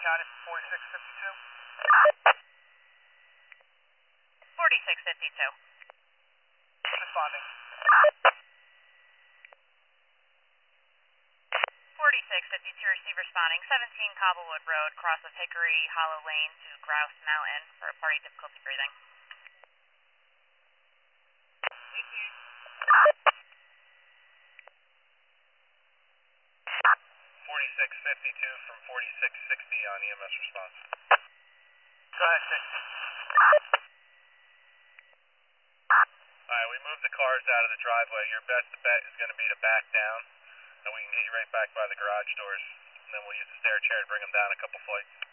County for 4652. 4652. Responding. 4652, receive responding. 17 Cobblewood Road, cross of Hickory Hollow Lane to Grouse Mountain for a party difficulty breathing. 4652 from 4660 on EMS response. Go ahead, 60. Alright, we moved the cars out of the driveway. Your best bet is going to be to back down, and we can get you right back by the garage doors. And then we'll use the stair chair to bring them down a couple flights.